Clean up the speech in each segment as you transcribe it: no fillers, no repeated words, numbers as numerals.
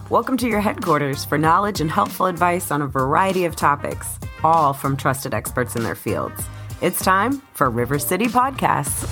Welcome to your headquarters for knowledge and helpful advice on a variety of topics, all from trusted experts in their fields. It's time for River City Podcasts.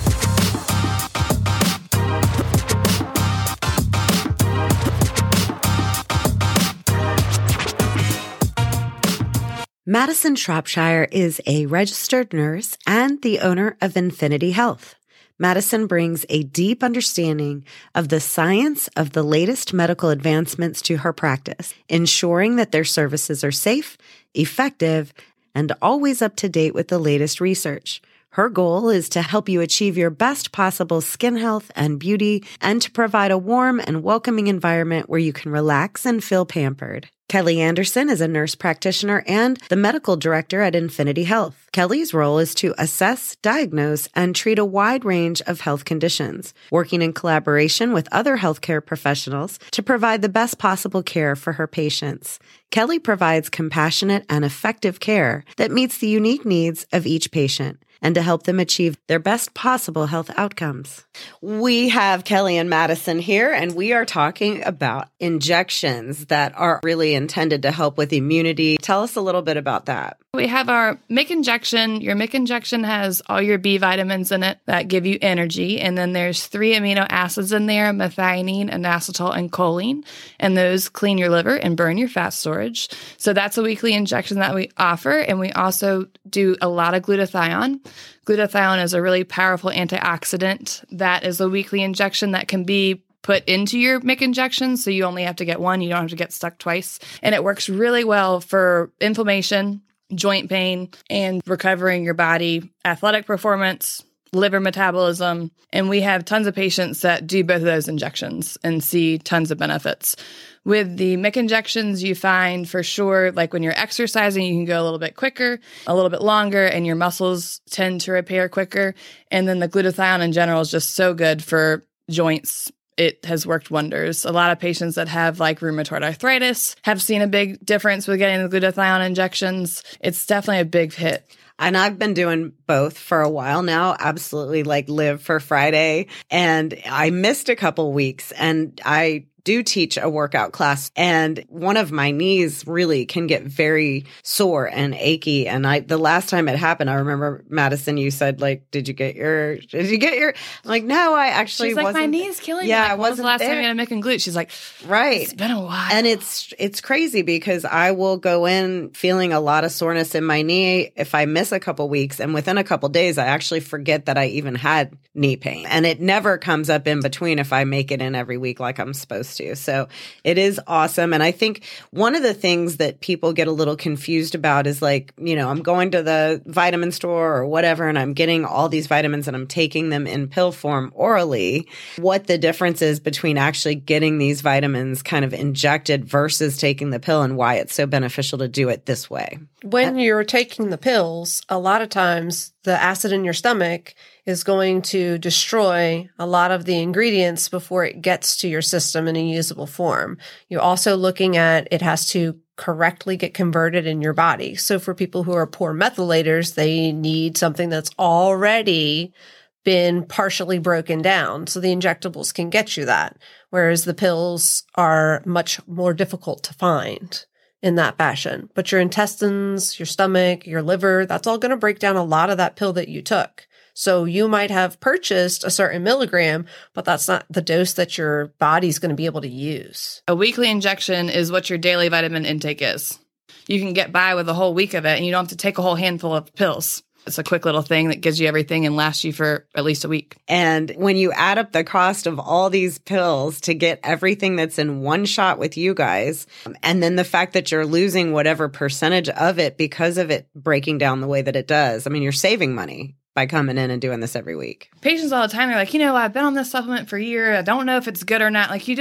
Madison Shropshire is a registered nurse and the owner of Infinity Health. Madison brings a deep understanding of the science of the latest medical advancements to her practice, ensuring that their services are safe, effective, and always up to date with the latest research. Her goal is to help you achieve your best possible skin health and beauty, and to provide a warm and welcoming environment where you can relax and feel pampered. Kelly Anderson is a nurse practitioner and the medical director at Infinity Health. Kelly's role is to assess, diagnose, and treat a wide range of health conditions, working in collaboration with other healthcare professionals to provide the best possible care for her patients. Kelly provides compassionate and effective care that meets the unique needs of each patient and to help them achieve their best possible health outcomes. We have Kelly and Madison here, and we are talking about injections that are really intended to help with immunity. Tell us a little bit about that. We have our MIC injection. Your MIC injection has all your B vitamins in it that give you energy. And then there's 3 amino acids in there, methionine, inositol, and choline. And those clean your liver and burn your fat storage. So that's a weekly injection that we offer. And we also do a lot of glutathione. Glutathione is a really powerful antioxidant. That is a weekly injection that can be put into your MIC injection. So you only have to get one. You don't have to get stuck twice. And it works really well for inflammation, joint pain, and recovering your body, athletic performance, liver metabolism. And we have tons of patients that do both of those injections and see tons of benefits. With the MIC injections, you find for sure, like when you're exercising, you can go a little bit quicker, a little bit longer, and your muscles tend to repair quicker. And then the glutathione in general is just so good for joints. It has worked wonders. A lot of patients that have like rheumatoid arthritis have seen a big difference with getting the glutathione injections. It's definitely a big hit. And I've been doing both for a while now, absolutely like live for Friday. And I missed a couple weeks, and I do teach a workout class, and one of my knees really can get very sore and achy. And the last time it happened, I remember, Madison, you said, like, did you get your, I'm like, no, I actually She's like, wasn't. my knee's killing me. Yeah, like, I when was wasn't the last there. time you had a MIC and glute? She's like, right. It's been a while. And it's crazy because I will go in feeling a lot of soreness in my knee if I miss a couple weeks. And within a couple days, I actually forget that I even had knee pain. And it never comes up in between if I make it in every week like I'm supposed to. So it is awesome. And I think one of the things that people get a little confused about is like, you know, I'm going to the vitamin store or whatever, and I'm getting all these vitamins and I'm taking them in pill form orally. What the difference is between actually getting these vitamins kind of injected versus taking the pill, and why it's so beneficial to do it this way. When you're taking the pills, a lot of times the acid in your stomach is going to destroy a lot of the ingredients before it gets to your system in a usable form. You're also looking at it has to correctly get converted in your body. So for people who are poor methylators, they need something that's already been partially broken down. So the injectables can get you that, whereas the pills are much more difficult to find in that fashion. But your intestines, your stomach, your liver, that's all going to break down a lot of that pill that you took. So you might have purchased a certain milligram, but that's not the dose that your body's going to be able to use. A weekly injection is what your daily vitamin intake is. You can get by with a whole week of it, and you don't have to take a whole handful of pills. It's a quick little thing that gives you everything and lasts you for at least a week. And when you add up the cost of all these pills to get everything that's in one shot with you guys, and then the fact that you're losing whatever percentage of it because of it breaking down the way that it does, I mean, you're saving money by coming in and doing this every week. Patients all the time, they're like, I've been on this supplement for a year. I don't know if it's good or not. Like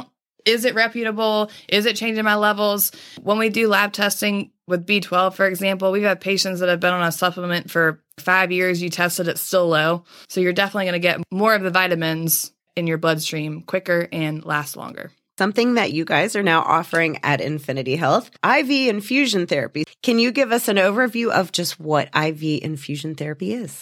is it reputable? Is it changing my levels? When we do lab testing with B12, for example, we've had patients that have been on a supplement for 5 years. You tested it still low. So you're definitely going to get more of the vitamins in your bloodstream quicker and last longer. Something that you guys are now offering at Infinity Health, IV infusion therapy. Can you give us an overview of just what IV infusion therapy is?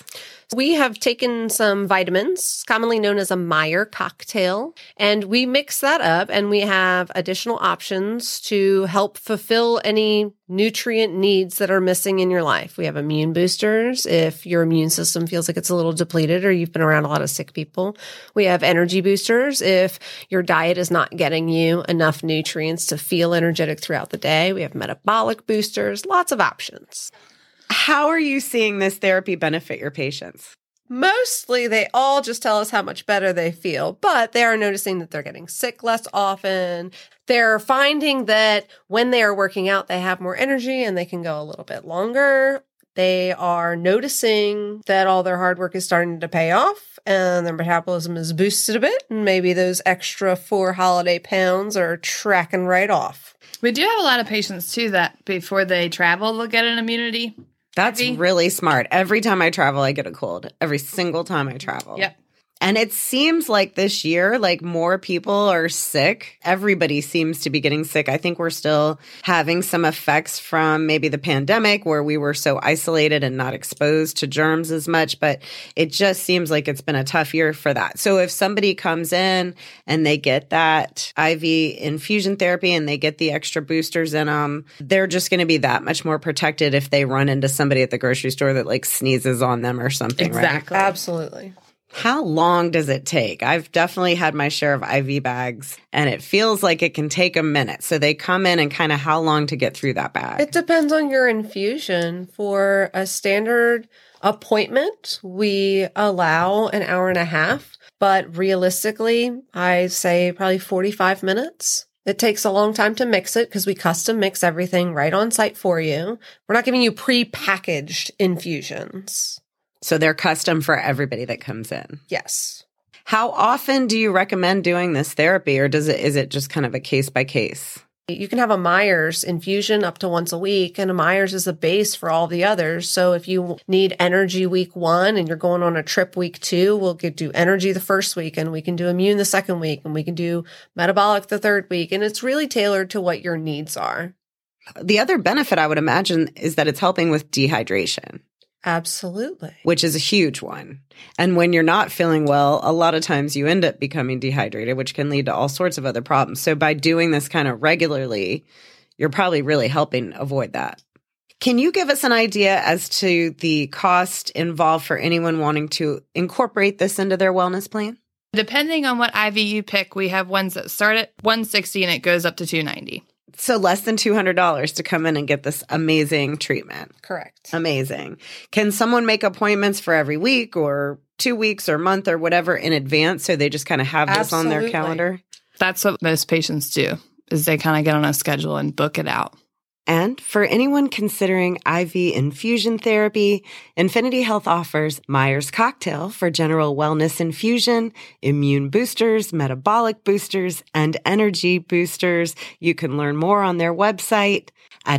We have taken some vitamins, commonly known as a Meyer cocktail, and we mix that up and we have additional options to help fulfill any nutrient needs that are missing in your life. We have immune boosters if your immune system feels like it's a little depleted or you've been around a lot of sick people. We have energy boosters if your diet is not getting you enough nutrients to feel energetic throughout the day. We have metabolic boosters, lots of options. How are you seeing this therapy benefit your patients? Mostly, they all just tell us how much better they feel, but they are noticing that they're getting sick less often. They're finding that when they are working out, they have more energy and they can go a little bit longer. They are noticing that all their hard work is starting to pay off and their metabolism is boosted a bit. And maybe those extra 4 holiday pounds are tracking right off. We do have a lot of patients, too, that before they travel, they'll get an immunity. That's really smart. Every time I travel, I get a cold. Every single time I travel. Yep. And it seems like this year, like more people are sick. Everybody seems to be getting sick. I think we're still having some effects from maybe the pandemic where we were so isolated and not exposed to germs as much. But it just seems like it's been a tough year for that. So if somebody comes in and they get that IV infusion therapy and they get the extra boosters in them, they're just going to be that much more protected if they run into somebody at the grocery store that like sneezes on them or something, Exactly. right? Absolutely. How long does it take? I've definitely had my share of IV bags, and it feels like it can take a minute. So they come in and kind of how long to get through that bag? It depends on your infusion. For a standard appointment, we allow an hour and a half, but realistically, I say probably 45 minutes. It takes a long time to mix it because we custom mix everything right on site for you. We're not giving you pre-packaged infusions. So they're custom for everybody that comes in. Yes. How often do you recommend doing this therapy, or is it just kind of a case by case? You can have a Myers infusion up to once a week, and a Myers is a base for all the others. So if you need energy week 1 and you're going on a trip week 2, we'll do energy the first week, and we can do immune the second week, and we can do metabolic the third week. And it's really tailored to what your needs are. The other benefit I would imagine is that it's helping with dehydration. Absolutely. Which is a huge one. And when you're not feeling well, a lot of times you end up becoming dehydrated, which can lead to all sorts of other problems. So by doing this kind of regularly, you're probably really helping avoid that. Can you give us an idea as to the cost involved for anyone wanting to incorporate this into their wellness plan? Depending on what IV you pick, we have ones that start at $160 and it goes up to $290. So less than $200 to come in and get this amazing treatment. Correct. Amazing. Can someone make appointments for every week or 2 weeks or month or whatever in advance so they just kind of have this on their calendar? That's what most patients do, is they kind of get on a schedule and book it out. And for anyone considering IV infusion therapy, Infinity Health offers Myers Cocktail for general wellness infusion, immune boosters, metabolic boosters, and energy boosters. You can learn more on their website at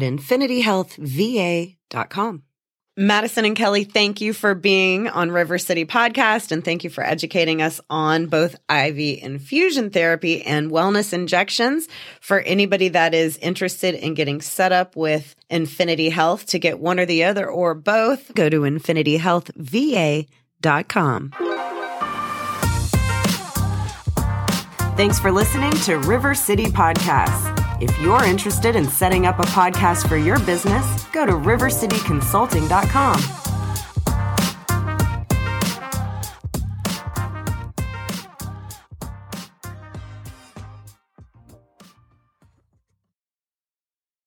infinityhealthva.com. Madison and Kelly, thank you for being on River City Podcast, and thank you for educating us on both IV infusion therapy and wellness injections. For anybody that is interested in getting set up with Infinity Health to get one or the other or both, go to infinityhealthva.com. Thanks for listening to River City Podcast. If you're interested in setting up a podcast for your business, go to rivercityconsulting.com.